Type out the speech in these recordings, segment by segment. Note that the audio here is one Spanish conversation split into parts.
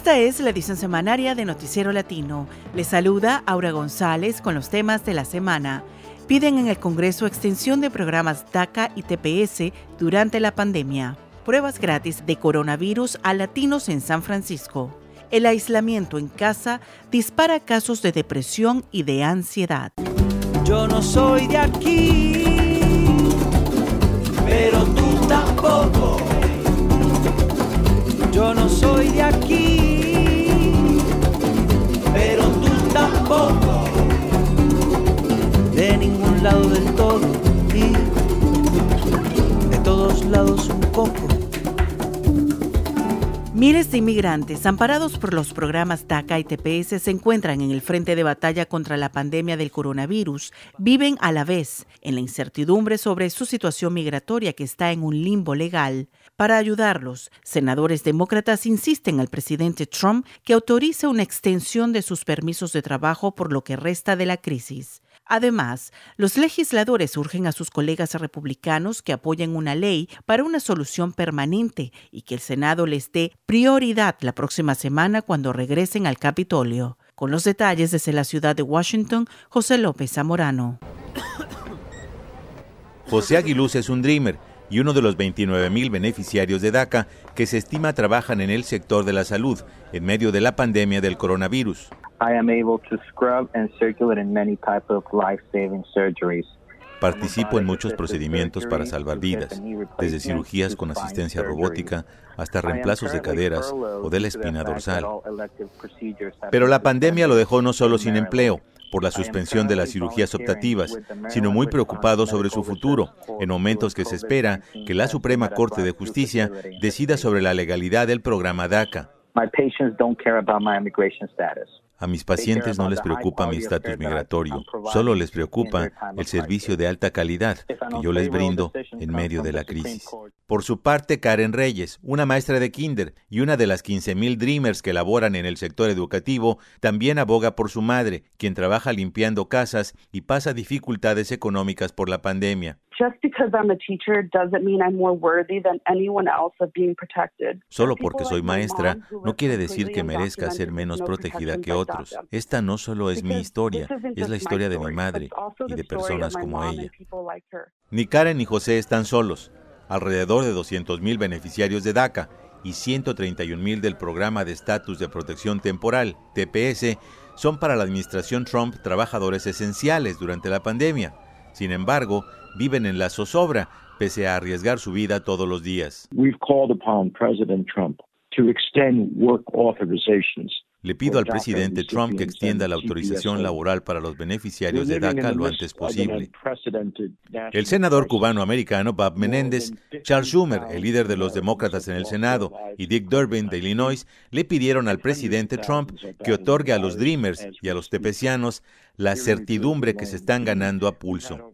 Esta es la edición semanaria de Noticiero Latino. Les saluda Aura González con los temas de la semana. Piden en el Congreso extensión de programas DACA y TPS durante la pandemia. Pruebas gratis de coronavirus a latinos en San Francisco. El aislamiento en casa dispara casos de depresión y de ansiedad. Yo no soy de aquí, pero tú tampoco. Yo no soy de aquí, pero tú tampoco. De ningún lado del todo y de todos lados un poco. Miles de inmigrantes amparados por los programas DACA y TPS se encuentran en el frente de batalla contra la pandemia del coronavirus. Viven a la vez en la incertidumbre sobre su situación migratoria que está en un limbo legal. Para ayudarlos, senadores demócratas insisten al presidente Trump que autorice una extensión de sus permisos de trabajo por lo que resta de la crisis. Además, los legisladores urgen a sus colegas republicanos que apoyen una ley para una solución permanente y que el Senado les dé prioridad la próxima semana cuando regresen al Capitolio. Con los detalles desde la ciudad de Washington, José López Zamorano. José Aguiluz es un dreamer y uno de los 29,000 beneficiarios de DACA que se estima trabajan en el sector de la salud en medio de la pandemia del coronavirus. Participo en muchos procedimientos para salvar vidas, desde cirugías con asistencia robótica hasta reemplazos de caderas o de la espina dorsal. Pero la pandemia lo dejó no solo sin empleo, por la suspensión de las cirugías optativas, sino muy preocupado sobre su futuro, en momentos que se espera que la Suprema Corte de Justicia decida sobre la legalidad del programa DACA. A mis pacientes no les preocupa mi estatus migratorio, solo les preocupa el servicio de alta calidad que yo les brindo en medio de la crisis. Por su parte, Karen Reyes, una maestra de kinder y una de las 15,000 Dreamers que laboran en el sector educativo, también aboga por su madre, quien trabaja limpiando casas y pasa dificultades económicas por la pandemia. Solo porque soy maestra no quiere decir que merezca ser menos protegida que otros. Esta no solo es mi historia, es la historia de mi madre y de personas como ella. Ni Karen ni José están solos. Alrededor de 200,000 beneficiarios de DACA y 131,000 del Programa de Estatus de Protección Temporal, TPS, son para la administración Trump trabajadores esenciales durante la pandemia. Sin embargo, viven en la zozobra, pese a arriesgar su vida todos los días. Le pido al presidente Trump que extienda la autorización laboral para los beneficiarios de DACA lo antes posible. El senador cubano-americano Bob Menéndez, Charles Schumer, el líder de los demócratas en el Senado, y Dick Durbin de Illinois le pidieron al presidente Trump que otorgue a los Dreamers y a los tepecianos la certidumbre que se están ganando a pulso.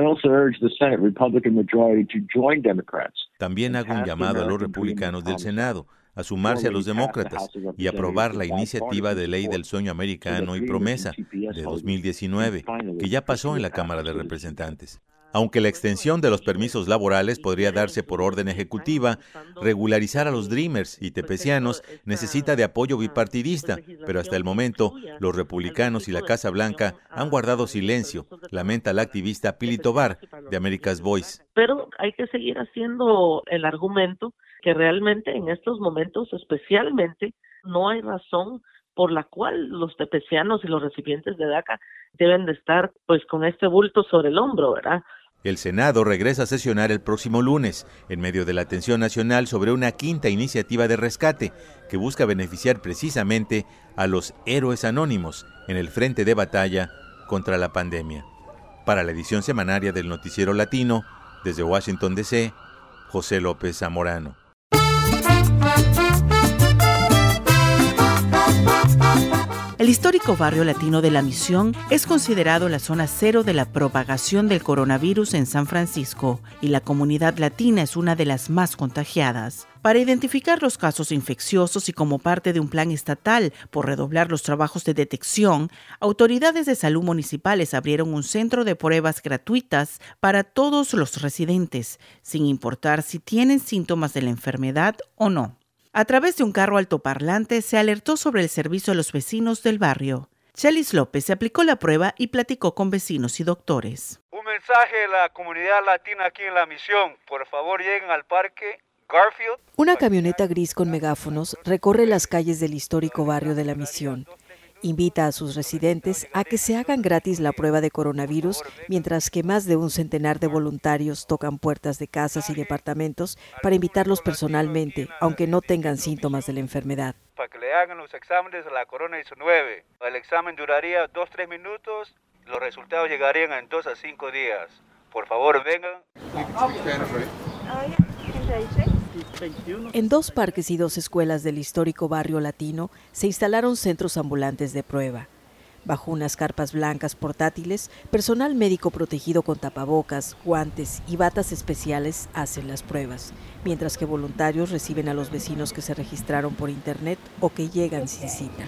También hago un llamado a los republicanos del Senado a sumarse a los demócratas y aprobar la iniciativa de ley del sueño americano y promesa de 2019, que ya pasó en la Cámara de Representantes. Aunque la extensión de los permisos laborales podría darse por orden ejecutiva, regularizar a los Dreamers y tepecianos necesita de apoyo bipartidista, pero hasta el momento los republicanos y la Casa Blanca han guardado silencio, lamenta la activista Pili Tobar de America's Voice. Pero hay que seguir haciendo el argumento que realmente en estos momentos especialmente no hay razón por la cual los tepecianos y los recipientes de DACA deben de estar pues con este bulto sobre el hombro, ¿verdad? El Senado regresa a sesionar el próximo lunes, en medio de la atención nacional sobre una quinta iniciativa de rescate que busca beneficiar precisamente a los héroes anónimos en el frente de batalla contra la pandemia. Para la edición semanaria del Noticiero Latino, desde Washington, D.C., José López Zamorano. El histórico barrio latino de La Misión es considerado la zona cero de la propagación del coronavirus en San Francisco y la comunidad latina es una de las más contagiadas. Para identificar los casos infecciosos y como parte de un plan estatal por redoblar los trabajos de detección, autoridades de salud municipales abrieron un centro de pruebas gratuitas para todos los residentes, sin importar si tienen síntomas de la enfermedad o no. A través de un carro altoparlante se alertó sobre el servicio a los vecinos del barrio. Chelis López se aplicó la prueba y platicó con vecinos y doctores. Un mensaje a la comunidad latina aquí en la misión. Por favor, lleguen al parque Garfield. Una camioneta gris con megáfonos recorre las calles del histórico barrio de la Misión. Invita a sus residentes a que se hagan gratis la prueba de coronavirus, mientras que más de un centenar de voluntarios tocan puertas de casas y departamentos para invitarlos personalmente, aunque no tengan síntomas de la enfermedad. Para que le hagan los exámenes de la corona-19. El examen duraría 2-3 minutos, los resultados llegarían en 2 a 5 días. Por favor, vengan. En 2 parques y 2 escuelas del histórico barrio latino se instalaron centros ambulantes de prueba. Bajo unas carpas blancas portátiles, personal médico protegido con tapabocas, guantes y batas especiales hacen las pruebas, mientras que voluntarios reciben a los vecinos que se registraron por internet o que llegan sin cita.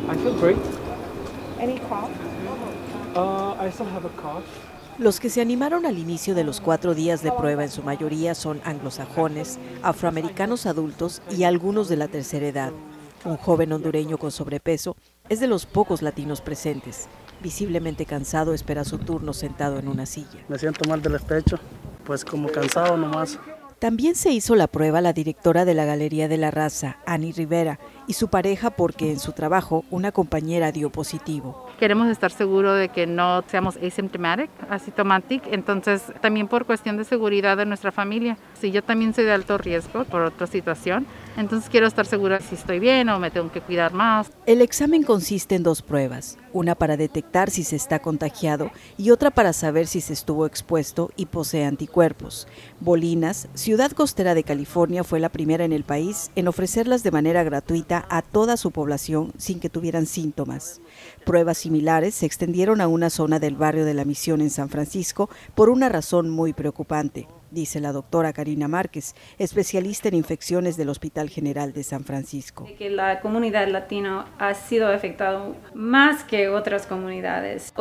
Los que se animaron al inicio de los 4 días de prueba en su mayoría son anglosajones, afroamericanos adultos y algunos de la tercera edad. Un joven hondureño con sobrepeso es de los pocos latinos presentes. Visiblemente cansado, espera su turno sentado en una silla. Me siento mal del pecho, pues como cansado nomás. También se hizo la prueba la directora de la Galería de la Raza, Annie Rivera, y su pareja porque en su trabajo una compañera dio positivo. Queremos estar seguros de que no seamos asintomáticos, entonces también por cuestión de seguridad de nuestra familia. Si yo también soy de alto riesgo por otra situación, entonces quiero estar segura si estoy bien o me tengo que cuidar más. El examen consiste en 2 pruebas, una para detectar si se está contagiado y otra para saber si se estuvo expuesto y posee anticuerpos. Bolinas, ciudad costera de California, fue la primera en el país en ofrecerlas de manera gratuita a toda su población sin que tuvieran síntomas. Pruebas similares se extendieron a una zona del barrio de la Misión en San Francisco por una razón muy preocupante, dice la doctora Karina Márquez, especialista en infecciones del Hospital General de San Francisco. Que la comunidad latina ha sido afectada más que otras comunidades.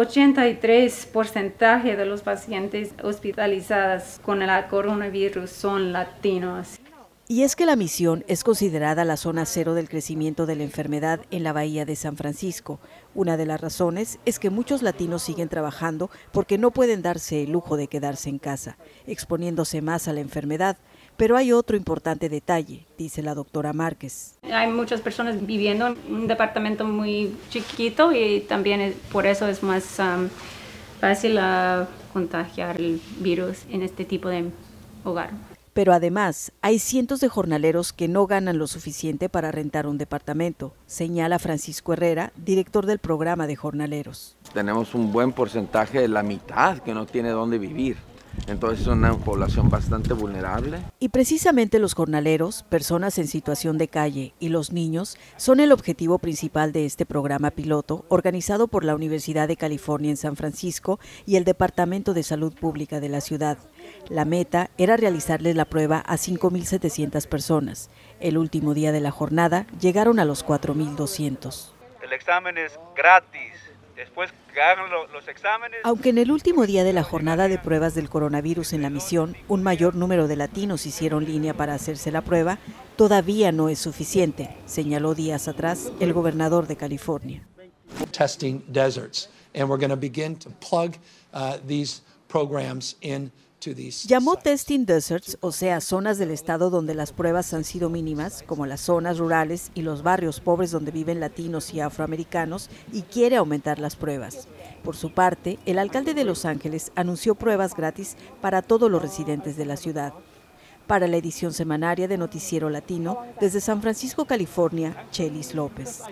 83% de los pacientes hospitalizados con el coronavirus son latinos. Y es que la Misión es considerada la zona cero del crecimiento de la enfermedad en la bahía de San Francisco. Una de las razones es que muchos latinos siguen trabajando porque no pueden darse el lujo de quedarse en casa, exponiéndose más a la enfermedad. Pero hay otro importante detalle, dice la doctora Márquez. Hay muchas personas viviendo en un departamento muy chiquito y también por eso es más fácil contagiar el virus en este tipo de hogar. Pero además, hay cientos de jornaleros que no ganan lo suficiente para rentar un departamento, señala Francisco Herrera, director del programa de jornaleros. Tenemos un buen porcentaje de la mitad que no tiene dónde vivir. Entonces es una población bastante vulnerable. Y precisamente los jornaleros, personas en situación de calle y los niños son el objetivo principal de este programa piloto organizado por la Universidad de California en San Francisco y el Departamento de Salud Pública de la ciudad. La meta era realizarles la prueba a 5,700 personas. El último día de la jornada llegaron a los 4,200. El examen es gratis. Después que hagan los exámenes. Aunque en el último día de la jornada de pruebas del coronavirus en la Misión, un mayor número de latinos hicieron línea para hacerse la prueba, todavía no es suficiente, señaló días atrás el gobernador de California. Testing deserts, and we're going to begin to plug these programs in. Llamó Testing Deserts, o sea, zonas del estado donde las pruebas han sido mínimas, como las zonas rurales y los barrios pobres donde viven latinos y afroamericanos, y quiere aumentar las pruebas. Por su parte, el alcalde de Los Ángeles anunció pruebas gratis para todos los residentes de la ciudad. Para la edición semanaria de Noticiero Latino, desde San Francisco, California, Chelis López.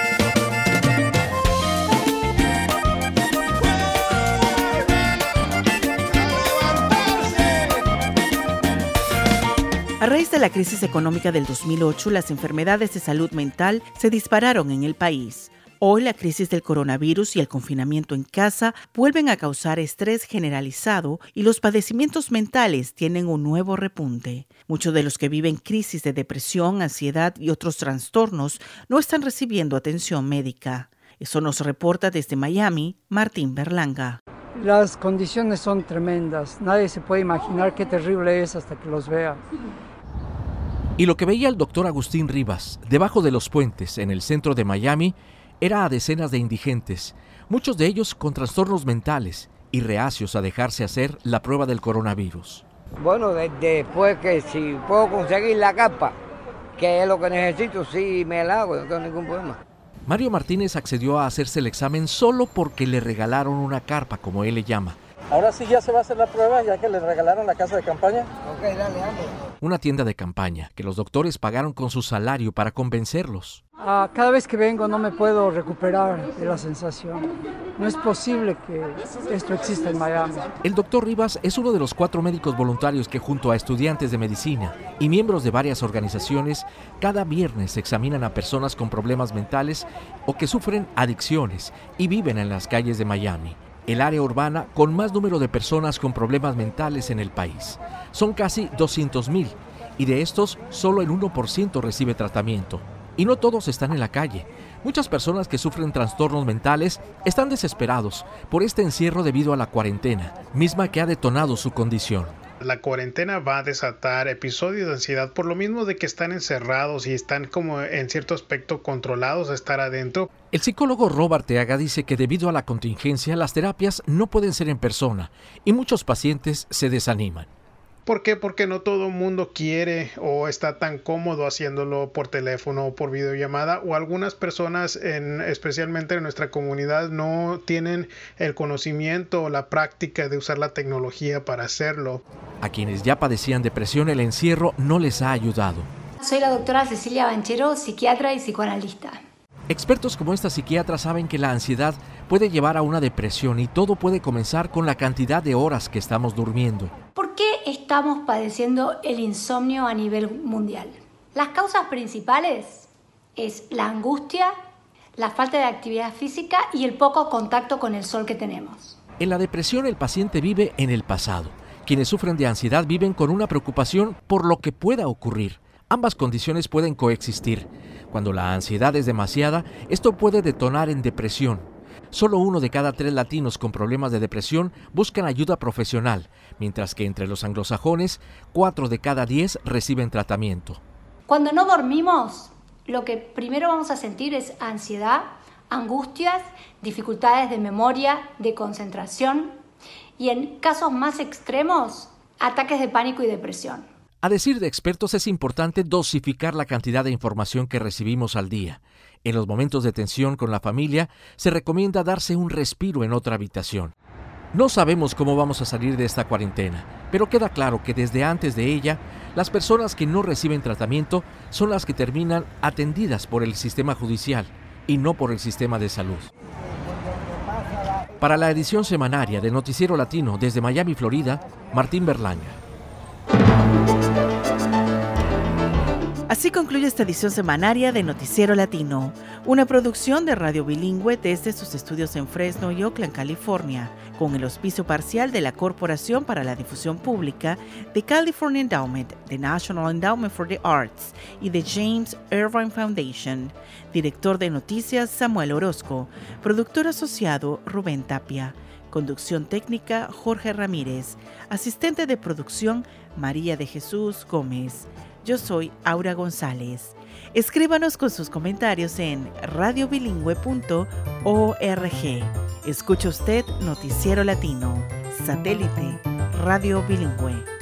A raíz de la crisis económica del 2008, las enfermedades de salud mental se dispararon en el país. Hoy la crisis del coronavirus y el confinamiento en casa vuelven a causar estrés generalizado y los padecimientos mentales tienen un nuevo repunte. Muchos de los que viven crisis de depresión, ansiedad y otros trastornos no están recibiendo atención médica. Eso nos reporta desde Miami, Martín Berlanga. Las condiciones son tremendas. Nadie se puede imaginar qué terrible es hasta que los vea. Y lo que veía el doctor Agustín Rivas, debajo de los puentes, en el centro de Miami, era a decenas de indigentes, muchos de ellos con trastornos mentales y reacios a dejarse hacer la prueba del coronavirus. Bueno, después que si puedo conseguir la capa, que es lo que necesito, sí me la hago, no tengo ningún problema. Mario Martínez accedió a hacerse el examen solo porque le regalaron una carpa, como él le llama. Ahora sí ya se va a hacer la prueba, ya que le regalaron la casa de campaña. Ok, dale. Una tienda de campaña que los doctores pagaron con su salario para convencerlos. Cada vez que vengo no me puedo recuperar de la sensación. No es posible que esto exista en Miami. El doctor Rivas es uno de los 4 médicos voluntarios que, junto a estudiantes de medicina y miembros de varias organizaciones, cada viernes examinan a personas con problemas mentales o que sufren adicciones y viven en las calles de Miami, el área urbana con más número de personas con problemas mentales en el país. Son casi 200,000 y de estos solo el 1% recibe tratamiento. Y no todos están en la calle. Muchas personas que sufren trastornos mentales están desesperados por este encierro debido a la cuarentena, misma que ha detonado su condición. La cuarentena va a desatar episodios de ansiedad por lo mismo de que están encerrados y están como en cierto aspecto controlados a estar adentro. El psicólogo Rob Arteaga dice que debido a la contingencia las terapias no pueden ser en persona y muchos pacientes se desaniman. ¿Por qué? Porque no todo el mundo quiere o está tan cómodo haciéndolo por teléfono o por videollamada, o algunas personas, especialmente en nuestra comunidad, no tienen el conocimiento o la práctica de usar la tecnología para hacerlo. A quienes ya padecían depresión, el encierro no les ha ayudado. Soy la doctora Cecilia Banchero, psiquiatra y psicoanalista. Expertos como esta psiquiatra saben que la ansiedad puede llevar a una depresión y todo puede comenzar con la cantidad de horas que estamos durmiendo. ¿Por qué estamos padeciendo el insomnio a nivel mundial? Las causas principales es la angustia, la falta de actividad física y el poco contacto con el sol que tenemos. En la depresión el paciente vive en el pasado. Quienes sufren de ansiedad viven con una preocupación por lo que pueda ocurrir. Ambas condiciones pueden coexistir. Cuando la ansiedad es demasiada, esto puede detonar en depresión. Solo 1 de cada 3 latinos con problemas de depresión buscan ayuda profesional, mientras que entre los anglosajones, 4 de cada 10 reciben tratamiento. Cuando no dormimos, lo que primero vamos a sentir es ansiedad, angustias, dificultades de memoria, de concentración y en casos más extremos, ataques de pánico y depresión. A decir de expertos, es importante dosificar la cantidad de información que recibimos al día. En los momentos de tensión con la familia, se recomienda darse un respiro en otra habitación. No sabemos cómo vamos a salir de esta cuarentena, pero queda claro que desde antes de ella, las personas que no reciben tratamiento son las que terminan atendidas por el sistema judicial y no por el sistema de salud. Para la edición semanaria de Noticiero Latino desde Miami, Florida, Martín Berlanga. Así concluye esta edición semanaria de Noticiero Latino, una producción de Radio Bilingüe desde sus estudios en Fresno y Oakland, California, con el auspicio parcial de la Corporación para la Difusión Pública, de California Endowment, de National Endowment for the Arts y de James Irvine Foundation. Director de Noticias, Samuel Orozco. Productor asociado, Rubén Tapia. Conducción técnica, Jorge Ramírez. Asistente de producción, María de Jesús Gómez. Yo soy Aura González. Escríbanos con sus comentarios en radiobilingüe.org. Escucha usted Noticiero Latino, satélite, Radio Bilingüe.